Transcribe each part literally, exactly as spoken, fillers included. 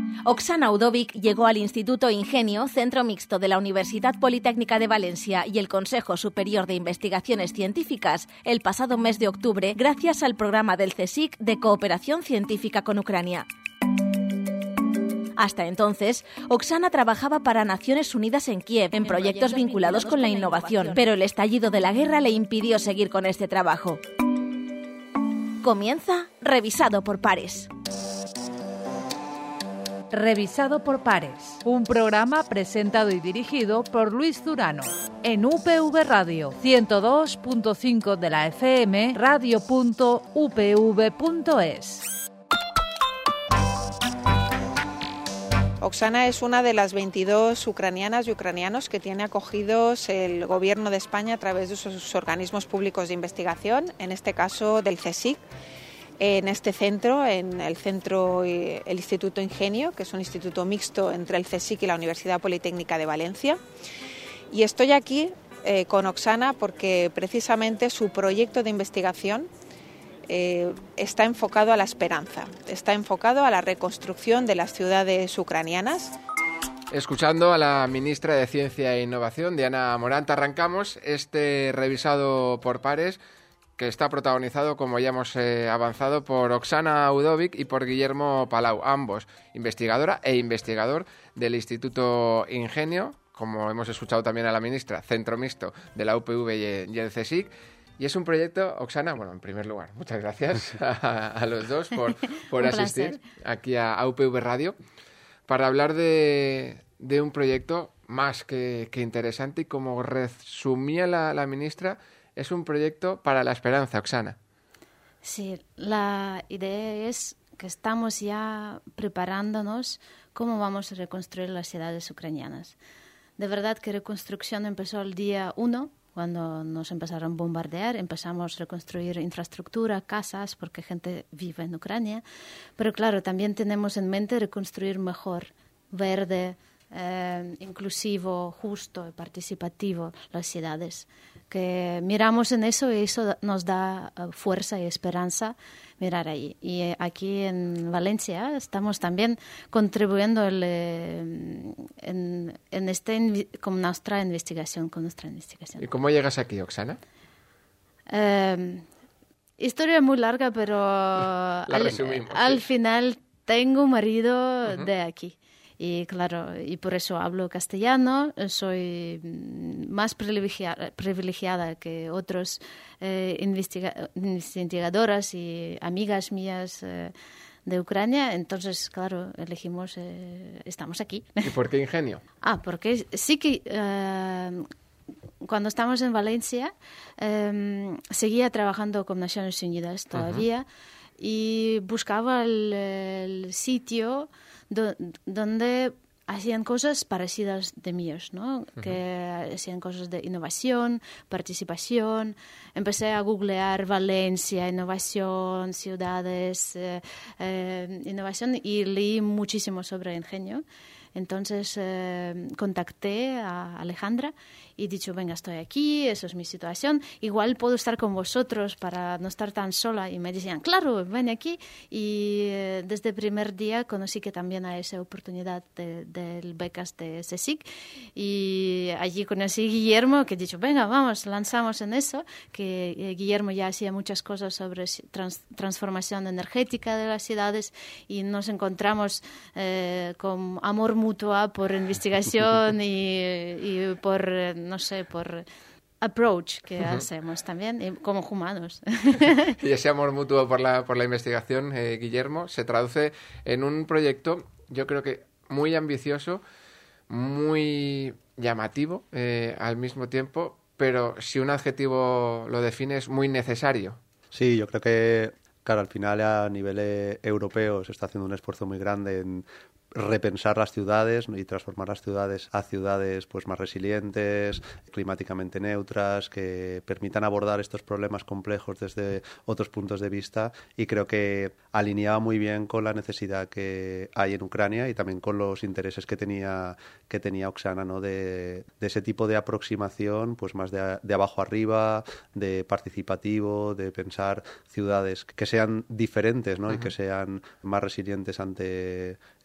Oksana Udovic llegó al Instituto Ingenio, centro mixto de la Universidad Politécnica de Valencia y el Consejo Superior de Investigaciones Científicas el pasado mes de octubre gracias al programa del CSIC de cooperación científica con Ucrania. Hasta entonces, Oksana trabajaba para Naciones Unidas en Kiev, en proyectos vinculados con la innovación, pero el estallido de la guerra le impidió seguir con este trabajo. Comienza Revisado por Pares. Revisado por Pares, un programa presentado y dirigido por Luis Zurano, en U P V Radio, ciento dos punto cinco de la F M, radio punto u p v punto es. Oksana es una de las veintidós ucranianas y ucranianos que tiene acogidos el Gobierno de España a través de sus organismos públicos de investigación, en este caso del CSIC, en este centro, en el centro, el Instituto Ingenio, que es un instituto mixto entre el CSIC y la Universidad Politécnica de Valencia. Y estoy aquí eh, con Oksana porque precisamente su proyecto de investigación eh, está enfocado a la esperanza, está enfocado a la reconstrucción de las ciudades ucranianas. Escuchando a la ministra de Ciencia e Innovación, Diana Morant, arrancamos este revisado por pares que está protagonizado, como ya hemos eh, avanzado, por Oksana Udovic y por Guillermo Palau, ambos investigadora e investigador del Instituto Ingenio, como hemos escuchado también a la ministra, centro mixto de la U P V y el CSIC. Y es un proyecto, Oksana, bueno, en primer lugar, muchas gracias a, a los dos por, por asistir aquí a, a U P V Radio para hablar de, de un proyecto más que, que interesante y, como resumía la, la ministra, es un proyecto para la esperanza, Oksana. Sí, la idea es que estamos ya preparándonos cómo vamos a reconstruir las ciudades ucranianas. De verdad que reconstrucción empezó el día uno, cuando nos empezaron a bombardear. Empezamos a reconstruir infraestructura, casas, porque gente vive en Ucrania. Pero claro, también tenemos en mente reconstruir mejor, verde, eh, inclusivo, justo y participativo las ciudades. Que miramos en eso y eso nos da uh, fuerza y esperanza mirar ahí. Y eh, aquí en Valencia estamos también contribuyendo el, eh, en, en este, con nuestra investigación, con nuestra investigación. ¿Y cómo llegas aquí, Oksana? Eh, historia muy larga, pero al, al sí. final tengo un marido uh-huh. de aquí. Y claro, y por eso hablo castellano, soy más privilegiada, privilegiada que otros eh, investiga- investigadoras y amigas mías eh, de Ucrania. Entonces, claro, elegimos, eh, estamos aquí. ¿Y por qué Ingenio? Ah, porque sí que eh, cuando estamos en Valencia eh, seguía trabajando con Naciones Unidas todavía uh-huh. y buscaba el, el sitio Do, donde hacían cosas parecidas de míos, ¿no? Uh-huh. Que hacían cosas de innovación, participación. Empecé a googlear Valencia, innovación, ciudades, eh, eh, innovación, y leí muchísimo sobre Ingenio. Entonces eh, contacté a Alejandra y he dicho, venga, estoy aquí, eso es mi situación, igual puedo estar con vosotros para no estar tan sola. Y me decían, claro, ven aquí. Y eh, desde el primer día conocí que también hay esa oportunidad de, de becas de CSIC. Y allí conocí a Guillermo, que he dicho, venga, vamos, lanzamos en eso, que eh, Guillermo ya hacía muchas cosas sobre trans, transformación energética de las ciudades y nos encontramos eh, con amor mutua por investigación y, y por, no sé, por approach que uh-huh. hacemos también como humanos. Y ese amor mutuo por la, por la investigación, eh, Guillermo, se traduce en un proyecto, yo creo que muy ambicioso, muy llamativo eh, al mismo tiempo, pero si un adjetivo lo define, es muy necesario. Sí, yo creo que, claro, al final a nivel eh, europeo se está haciendo un esfuerzo muy grande en repensar las ciudades y transformar las ciudades a ciudades pues más resilientes, climáticamente neutras, que permitan abordar estos problemas complejos desde otros puntos de vista, y creo que alineaba muy bien con la necesidad que hay en Ucrania y también con los intereses que tenía que tenía Oksana, ¿no? de, de ese tipo de aproximación pues más de, de abajo arriba, de participativo, de pensar ciudades que sean diferentes, ¿no? Uh-huh. Y que sean más resilientes ante el cambio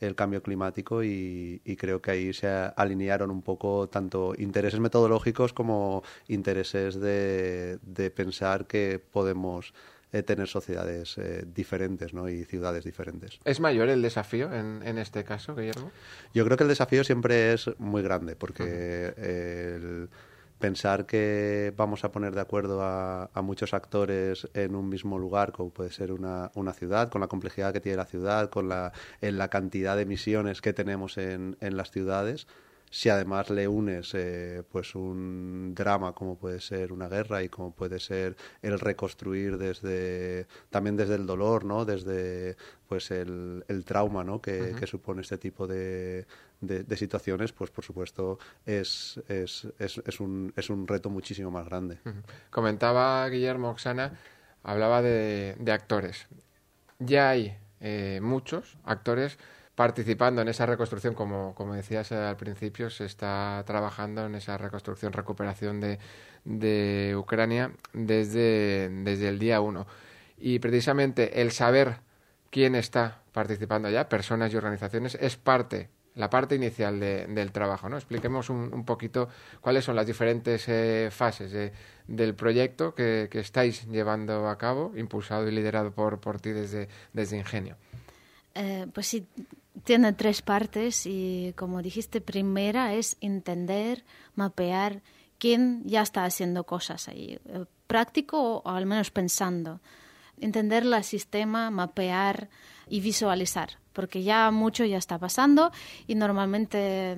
climático y, y creo que ahí se alinearon un poco tanto intereses metodológicos como intereses de, de pensar que podemos eh, tener sociedades eh, diferentes, ¿no? Y ciudades diferentes. ¿Es mayor el desafío en, en este caso, Guillermo? Yo creo que el desafío siempre es muy grande porque uh-huh. el pensar que vamos a poner de acuerdo a, a muchos actores en un mismo lugar, como puede ser una, una ciudad, con la complejidad que tiene la ciudad, con la, en la cantidad de emisiones que tenemos en, en las ciudades, si además le unes eh, pues un drama como puede ser una guerra y como puede ser el reconstruir desde también desde el dolor, ¿no? Desde pues el, el trauma, ¿no? que, uh-huh. que supone este tipo de, de, de situaciones, pues por supuesto es, es, es, es, un, es un reto muchísimo más grande. Uh-huh. Comentaba Guillermo, Oksana, hablaba de, de actores. Ya hay eh, muchos actores participando en esa reconstrucción, como, como decías al principio, se está trabajando en esa reconstrucción, recuperación de, de Ucrania desde, desde el día uno. Y precisamente el saber quién está participando allá, personas y organizaciones, es parte, la parte inicial de, del trabajo, ¿no? Expliquemos un, un poquito cuáles son las diferentes eh, fases de, del proyecto que, que estáis llevando a cabo, impulsado y liderado por, por ti desde, desde Ingenio. Eh, pues sí, tiene tres partes y, como dijiste, primera es entender, mapear quién ya está haciendo cosas ahí, eh, práctico o al menos pensando. Entender el sistema, mapear y visualizar, porque ya mucho ya está pasando y normalmente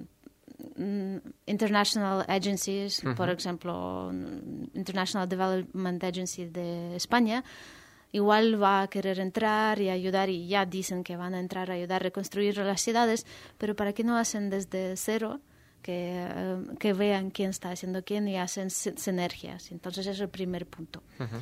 mm, international agencies, uh-huh. por ejemplo, International Development Agency de España, igual va a querer entrar y ayudar, y ya dicen que van a entrar a ayudar a reconstruir las ciudades, pero ¿para qué no hacen desde cero? Que, uh, que vean quién está haciendo quién y hacen sinergias. Entonces, ese es el primer punto. Uh-huh.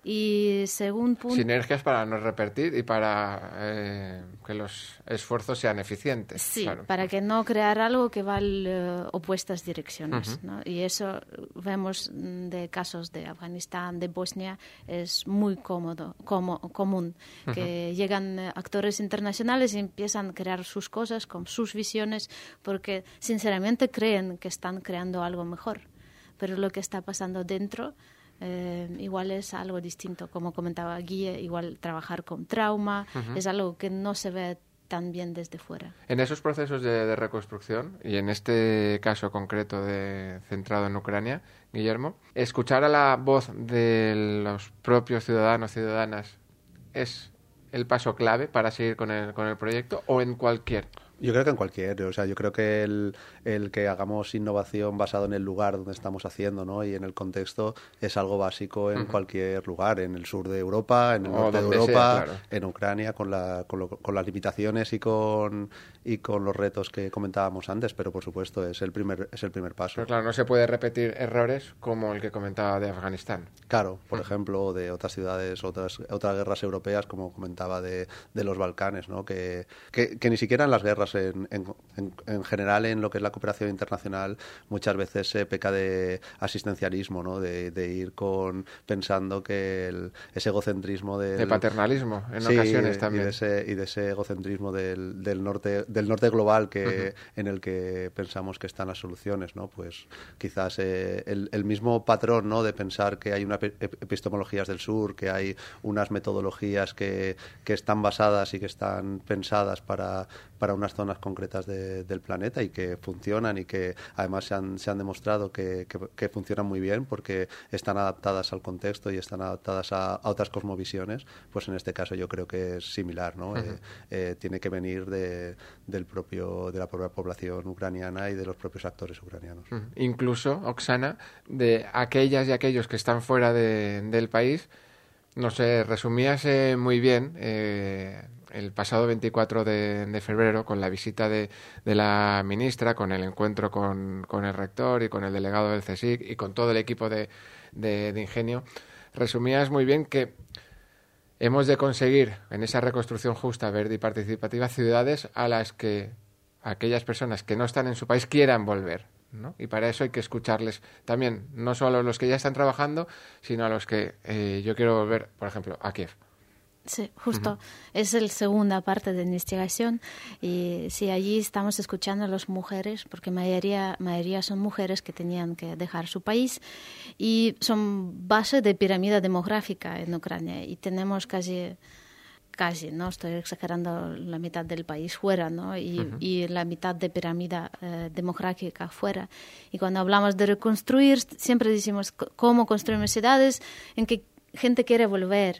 Y segundo punto... Sinergias para no repetir y para eh, que los esfuerzos sean eficientes. Sí, claro. Para que no crear algo que va en uh, opuestas direcciones. Uh-huh. ¿no? Y eso vemos de casos de Afganistán, de Bosnia, es muy cómodo, como, común, uh-huh. que llegan actores internacionales y empiezan a crear sus cosas con sus visiones porque sinceramente creen que están creando algo mejor. Pero lo que está pasando dentro... Eh, igual es algo distinto, como comentaba Guille, igual trabajar con trauma, uh-huh. es algo que no se ve tan bien desde fuera. En esos procesos de, de reconstrucción, y en este caso concreto de, centrado en Ucrania, Guillermo, escuchar a la voz de los propios ciudadanos, ciudadanas, ¿es el paso clave para seguir con el, con el proyecto o en cualquier? Yo creo que en cualquier, o sea, yo creo que el, el que hagamos innovación basado en el lugar donde estamos haciendo, ¿no? Y en el contexto es algo básico en uh-huh. cualquier lugar, en el sur de Europa, en el o norte de Europa, sea, claro. en Ucrania, con, la, con, lo, con las limitaciones y con y con los retos que comentábamos antes, pero por supuesto es el primer es el primer paso. Pero claro, no se puede repetir errores como el que comentaba de Afganistán. Claro, por uh-huh. ejemplo, de otras ciudades, otras otras guerras europeas, como comentaba de, de los Balcanes, ¿no? Que, que, que ni siquiera en las guerras En, en, en general en lo que es la cooperación internacional muchas veces se peca de asistencialismo, ¿no? de, de ir con pensando que el, ese egocentrismo del, de paternalismo en sí, ocasiones también y de ese, y de ese egocentrismo del, del norte del norte global que uh-huh. en el que pensamos que están las soluciones, ¿no? Pues quizás eh, el, el mismo patrón, ¿no? de pensar que hay unas epistemologías del sur, que hay unas metodologías que, que están basadas y que están pensadas para, para unas zonas concretas de, del planeta y que funcionan y que además se han, se han demostrado que, que, que funcionan muy bien porque están adaptadas al contexto y están adaptadas a, a otras cosmovisiones, pues en este caso yo creo que es similar, ¿no? Uh-huh. eh, eh, tiene que venir de, del propio, de la propia población ucraniana y de los propios actores ucranianos. Uh-huh. Incluso, Oksana, de aquellas y aquellos que están fuera de, del país, no sé, resumías eh, muy bien eh, el pasado veinticuatro de, de febrero con la visita de, de la ministra, con el encuentro con, con el rector y con el delegado del CSIC y con todo el equipo de, de, de Ingenio. Resumías muy bien que hemos de conseguir en esa reconstrucción justa, verde y participativa ciudades a las que aquellas personas que no están en su país quieran volver, ¿no? Y para eso hay que escucharles también, no solo a los que ya están trabajando, sino a los que eh, yo quiero volver, por ejemplo, a Kiev. Sí, justo. Uh-huh. Es la segunda parte de investigación y sí, allí estamos escuchando a las mujeres, porque mayoría, mayoría son mujeres que tenían que dejar su país y son base de pirámide demográfica en Ucrania y tenemos casi, casi, no estoy exagerando, la mitad del país fuera, ¿no? Y, uh-huh. y la mitad de pirámide eh, demográfica fuera. Y cuando hablamos de reconstruir, siempre decimos cómo construimos ciudades en que gente quiere volver.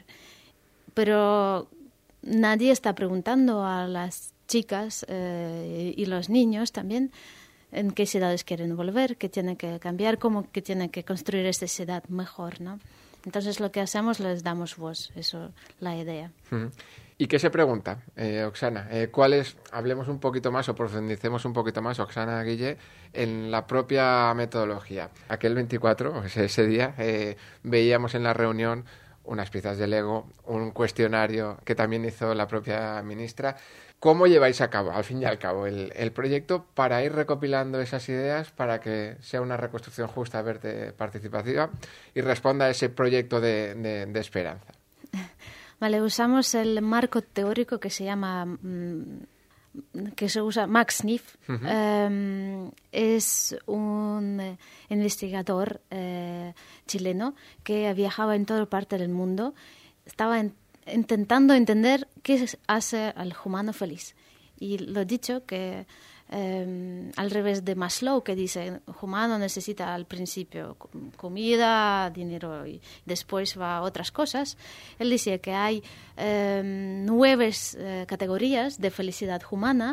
Pero nadie está preguntando a las chicas eh, y los niños también en qué ciudades quieren volver, qué tienen que cambiar, cómo que tienen que construir esta ciudad mejor, ¿no? Entonces lo que hacemos, les damos voz, eso es la idea. Uh-huh. ¿Y qué se pregunta, eh, Oksana? Eh, ¿Cuál es, hablemos un poquito más o profundicemos un poquito más, Oksana, Guille, en la propia metodología? Aquel veinticuatro, ese, ese día, eh, veíamos en la reunión unas piezas de Lego, un cuestionario que también hizo la propia ministra. ¿Cómo lleváis a cabo, al fin y al cabo, el, el proyecto para ir recopilando esas ideas para que sea una reconstrucción justa, verde, participativa y responda a ese proyecto de, de, de esperanza? Vale, usamos el marco teórico que se llama... Mmm, que se usa Max Neff. Uh-huh. um, es un eh, investigador eh, chileno que viajaba en toda parte del mundo. Estaba en, intentando entender qué hace al humano feliz. Y lo dicho que eh, al revés de Maslow, que dice el humano necesita al principio comida, dinero y después va a otras cosas, él decía que hay eh, nueve eh, categorías de felicidad humana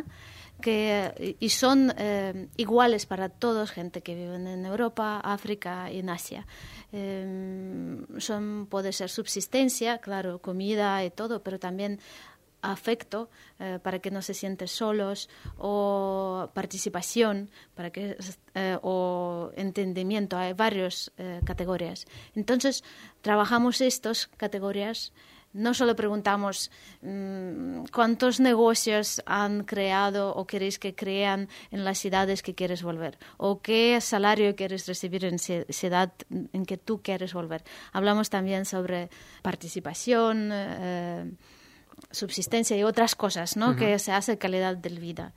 que, y son eh, iguales para todos, gente que vive en Europa, África y en Asia. Eh, son, puede ser subsistencia, claro, comida y todo, pero también afecto eh, para que no se sienten solos, o participación para que eh, o entendimiento. Hay varias eh, categorías. Entonces trabajamos estas categorías. No solo preguntamos mmm, cuántos negocios han creado o queréis que crean en las ciudades que quieres volver, o qué salario quieres recibir en ciudad en que tú quieres volver. Hablamos también sobre participación, eh, subsistencia y otras cosas, ¿no? Uh-huh. Que se hace calidad de vida.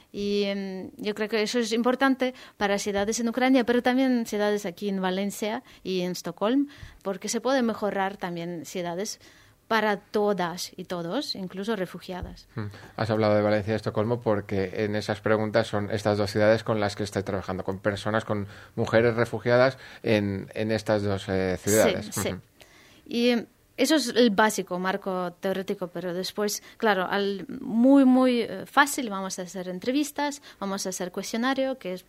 Y um, yo creo que eso es importante para ciudades en Ucrania, pero también ciudades aquí en Valencia y en Estocolmo, porque se pueden mejorar también ciudades para todas y todos, incluso refugiadas. Has hablado de Valencia y Estocolmo porque en esas preguntas son estas dos ciudades con las que estoy trabajando, con personas, con mujeres refugiadas en, en estas dos eh, ciudades. Sí, uh-huh. sí. Y eso es el básico, marco teórico, pero después, claro, al muy, muy fácil vamos a hacer entrevistas, vamos a hacer cuestionario, que es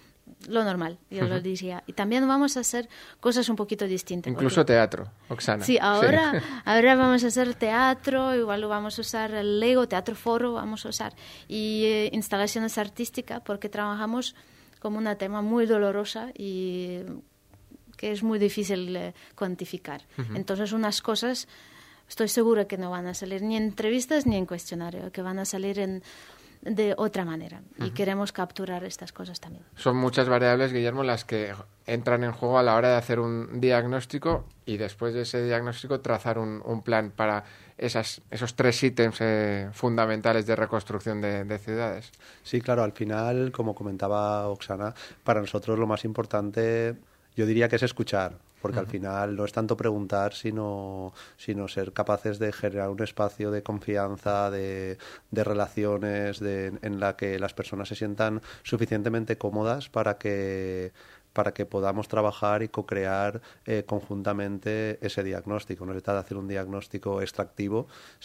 lo normal, yo uh-huh. lo diría. Y también vamos a hacer cosas un poquito distintas. Incluso porque... teatro, Oksana. Sí, ahora, sí. ahora vamos a hacer teatro, igual vamos a usar el Lego, teatro foro vamos a usar, y eh, instalaciones artísticas, porque trabajamos como un tema muy dolorosa y que es muy difícil eh, cuantificar. Uh-huh. Entonces, unas cosas estoy segura que no van a salir ni en entrevistas ni en cuestionario, que van a salir en, de otra manera. Uh-huh. Y queremos capturar estas cosas también. Son muchas variables, Guillermo, las que entran en juego a la hora de hacer un diagnóstico y después de ese diagnóstico trazar un, un plan para esas, esos tres ítems eh, fundamentales de reconstrucción de, de ciudades. Sí, claro, al final, como comentaba Oksana, para nosotros lo más importante... Yo diría que es escuchar, porque uh-huh. al final no es tanto preguntar, sino, sino ser capaces de generar un espacio de confianza, de, de relaciones, de, en la que las personas se sientan suficientemente cómodas para que... para que podamos trabajar y co-crear eh, conjuntamente ese diagnóstico. No se trata de hacer un diagnóstico extractivo,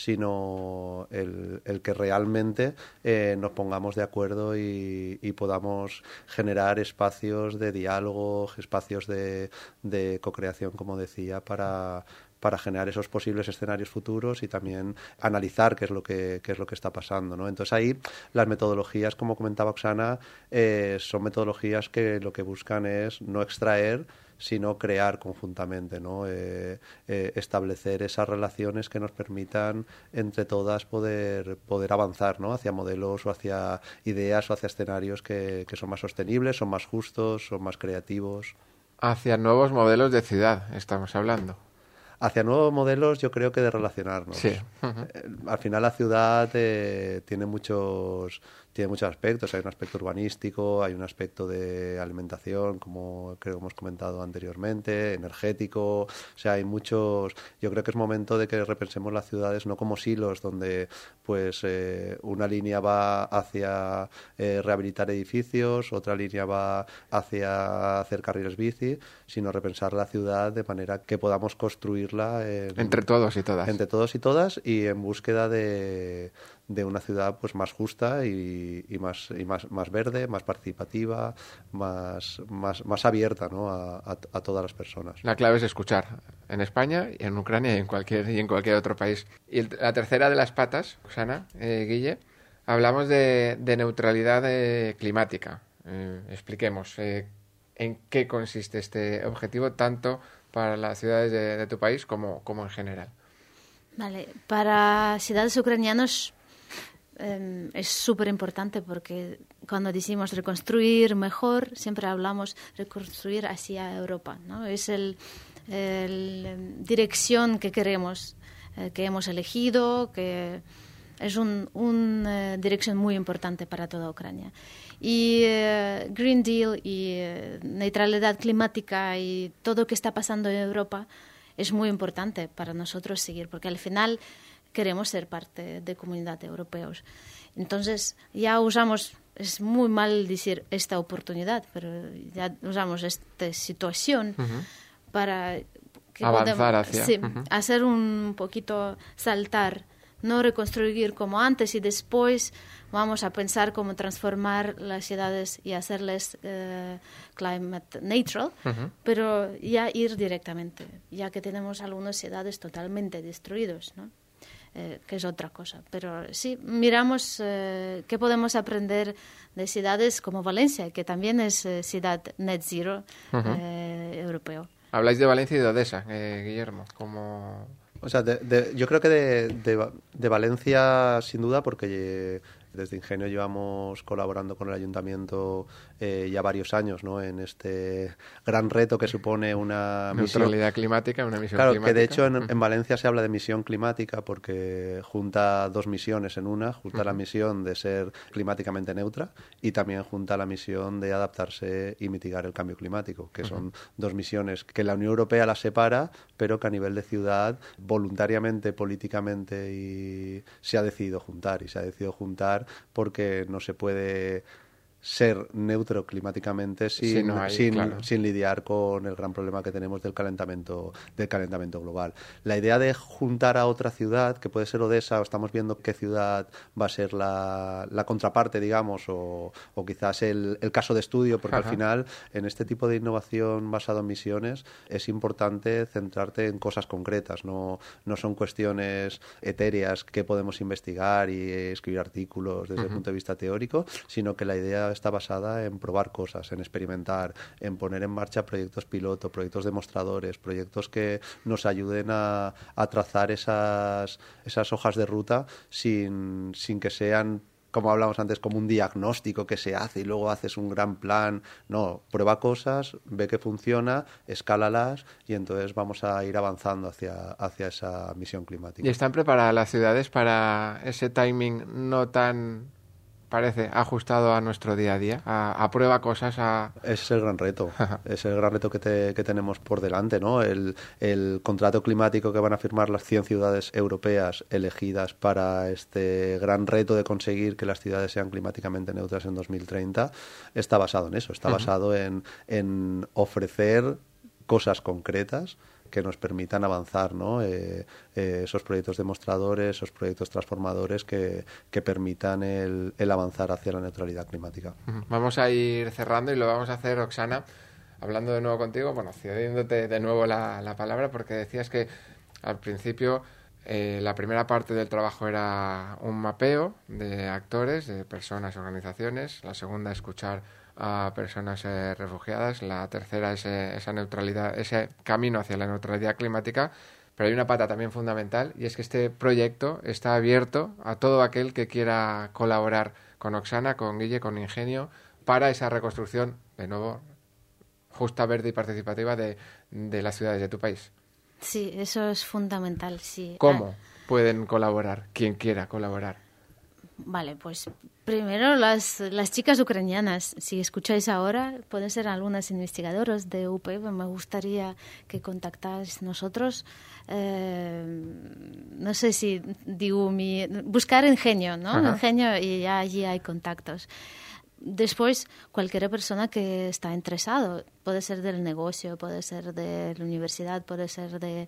sino el, el que realmente eh, nos pongamos de acuerdo y, y podamos generar espacios de diálogo, espacios de, de co-creación, como decía, para... para generar esos posibles escenarios futuros y también analizar qué es lo que, qué es lo que está pasando, ¿no? Entonces ahí las metodologías, como comentaba Oksana, eh, son metodologías que lo que buscan es no extraer, sino crear conjuntamente, ¿no? Eh, eh, establecer esas relaciones que nos permitan entre todas poder, poder avanzar, ¿no? Hacia modelos o hacia ideas o hacia escenarios que, que son más sostenibles, son más justos, son más creativos. Hacia nuevos modelos de ciudad estamos hablando. hacia nuevos modelos, yo creo que de relacionarnos. Sí. Uh-huh. Al final la ciudad eh, tiene muchos tiene muchos aspectos. Hay un aspecto urbanístico, hay un aspecto de alimentación, como creo que hemos comentado anteriormente, energético. O sea, hay muchos... Yo creo que es momento de que repensemos las ciudades no como silos donde pues eh, una línea va hacia eh, rehabilitar edificios, otra línea va hacia hacer carriles bici, sino repensar la ciudad de manera que podamos construirla en, entre todos y todas. Entre todos y todas y en búsqueda de... de una ciudad pues más justa y, y, más, y más, más verde, más participativa, más, más, más abierta, ¿no? a, a, a todas las personas. La clave es escuchar, en España, y en Ucrania y en cualquier, y en cualquier otro país. Y el, la tercera de las patas, Oksana, eh, Guille, hablamos de, de neutralidad eh, climática. Eh, expliquemos eh, en qué consiste este objetivo, tanto para las ciudades de, de tu país como, como en general. Vale, para ciudades ucranianas eh, es súper importante porque cuando decimos reconstruir mejor, siempre hablamos reconstruir hacia Europa, ¿no? Es el, el dirección que queremos, eh, que hemos elegido, que es una un, uh, dirección muy importante para toda Ucrania. Y uh, Green Deal y uh, neutralidad climática y todo lo que está pasando en Europa es muy importante para nosotros seguir, porque al final queremos ser parte de la comunidad europea. Entonces, ya usamos, es muy mal decir esta oportunidad, pero ya usamos esta situación uh-huh. para que avanzar podamos, hacia... Sí, uh-huh. hacer un poquito saltar, no reconstruir como antes y después vamos a pensar cómo transformar las ciudades y hacerles uh, climate neutral, uh-huh. pero ya ir directamente, ya que tenemos algunas ciudades totalmente destruidas, ¿no? Eh, que es otra cosa. Pero sí, miramos eh, qué podemos aprender de ciudades como Valencia, que también es eh, ciudad net zero uh-huh. eh, europeo. Habláis de Valencia y de Odesa, eh, Guillermo, como... O sea, de, de, yo creo que de, de, de Valencia, sin duda, porque desde Ingenio llevamos colaborando con el Ayuntamiento eh, ya varios años, ¿no? En este gran reto que supone una misión... Neutralidad climática, una misión claro, climática. Claro, que de hecho en, en Valencia se habla de misión climática porque junta dos misiones en una, junta uh-huh. la misión de ser climáticamente neutra y también junta la misión de adaptarse y mitigar el cambio climático, que uh-huh. son dos misiones que la Unión Europea las separa, pero que a nivel de ciudad, voluntariamente, políticamente, y se ha decidido juntar, y se ha decidido juntar porque no se puede ser neutro climáticamente sin, sí, no hay, sin, claro. sin lidiar con el gran problema que tenemos del calentamiento del calentamiento global. La idea de juntar a otra ciudad, que puede ser Odesa, o estamos viendo qué ciudad va a ser la, la contraparte, digamos, o, o quizás el, el caso de estudio, porque Ajá. al final, en este tipo de innovación basado en misiones, es importante centrarte en cosas concretas, no, no son cuestiones etéreas que podemos investigar y escribir artículos desde uh-huh. el punto de vista teórico, sino que la idea está basada en probar cosas, en experimentar, en poner en marcha proyectos piloto, proyectos demostradores, proyectos que nos ayuden a, a trazar esas, esas hojas de ruta sin, sin que sean, como hablábamos antes, como un diagnóstico que se hace y luego haces un gran plan. No, prueba cosas, ve que funciona, escálalas y entonces vamos a ir avanzando hacia, hacia esa misión climática. ¿Y están preparadas las ciudades para ese timing no tan... parece ajustado a nuestro día a día, a, a prueba cosas, a... Ese es el gran reto, es el gran reto que, te, que tenemos por delante, ¿no? El, el contrato climático que van a firmar las cien ciudades europeas elegidas para este gran reto de conseguir que las ciudades sean climáticamente neutras en dos mil treinta está basado en eso, está uh-huh. basado en, en ofrecer cosas concretas que nos permitan avanzar, ¿no? Eh, eh, esos proyectos demostradores, esos proyectos transformadores que, que permitan el, el avanzar hacia la neutralidad climática. Vamos a ir cerrando y lo vamos a hacer, Oksana, hablando de nuevo contigo, bueno, cediéndote de nuevo la, la palabra, porque decías que al principio eh, la primera parte del trabajo era un mapeo de actores, de personas, organizaciones, la segunda escuchar a personas eh, refugiadas, la tercera es eh, esa neutralidad, ese camino hacia la neutralidad climática, pero hay una pata también fundamental y es que este proyecto está abierto a todo aquel que quiera colaborar con Oksana, con Guille, con Ingenio para esa reconstrucción, de nuevo, justa, verde y participativa de, de las ciudades de tu país. Sí, eso es fundamental, sí. ¿Cómo Ah, pueden colaborar? Quien quiera colaborar. Vale, pues primero las, las chicas ucranianas, si escucháis ahora, pueden ser algunas investigadoras de U P E, me gustaría que contactáis nosotros. Eh, no sé si digo mi... Buscar Ingenio, ¿no? Ajá. Ingenio y ya allí hay contactos. Después, cualquier persona que está interesado, puede ser del negocio, puede ser de la universidad, puede ser de,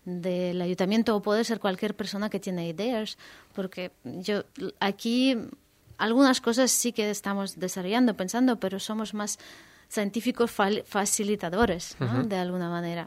del ayuntamiento o puede ser cualquier persona que tiene ideas, porque yo aquí algunas cosas sí que estamos desarrollando, pensando, pero somos más científicos fal- facilitadores, ¿no? Uh-huh. De alguna manera.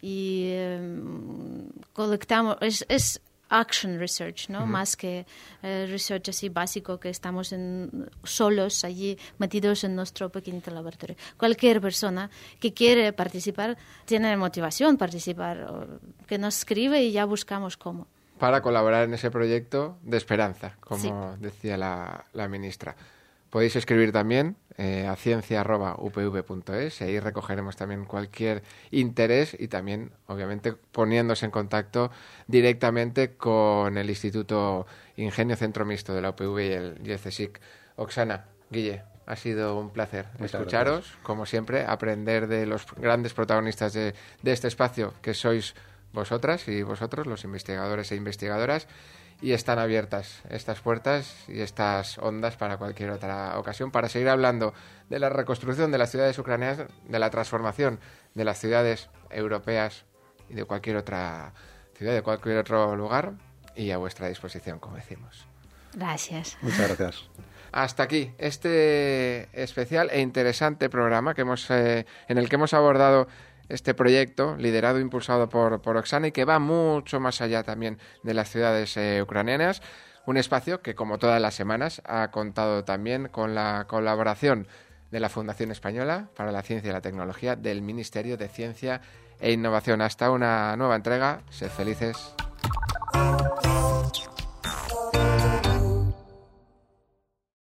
Y eh, colectamos, es, es action research, ¿no? Uh-huh. Más que eh, research así básico que estamos en, solos allí metidos en nuestro pequeñito laboratorio. Cualquier persona que quiere participar tiene motivación participar, o que nos escribe y ya buscamos cómo. Para colaborar en ese proyecto de esperanza, como Sí. decía la, la ministra. Podéis escribir también eh, a ciencia arroba u p v punto es y ahí recogeremos también cualquier interés y también, obviamente, poniéndose en contacto directamente con el Instituto Ingenio Centro Mixto de la U P V y el, y el CSIC. Oksana, Guille, ha sido un placer Muchas escucharos, gracias. como siempre, aprender de los grandes protagonistas de, de este espacio que sois vosotras y vosotros, los investigadores e investigadoras. Y están abiertas estas puertas y estas ondas para cualquier otra ocasión, para seguir hablando de la reconstrucción de las ciudades ucranianas, de la transformación de las ciudades europeas y de cualquier otra ciudad, de cualquier otro lugar, y a vuestra disposición, como decimos. Gracias. Muchas gracias. Hasta aquí este especial e interesante programa que hemos, eh, en el que hemos abordado este proyecto liderado e impulsado por, por Oksana y que va mucho más allá también de las ciudades eh, ucranianas. Un espacio que, como todas las semanas, ha contado también con la colaboración de la Fundación Española para la Ciencia y la Tecnología del Ministerio de Ciencia e Innovación. Hasta una nueva entrega. Sed felices.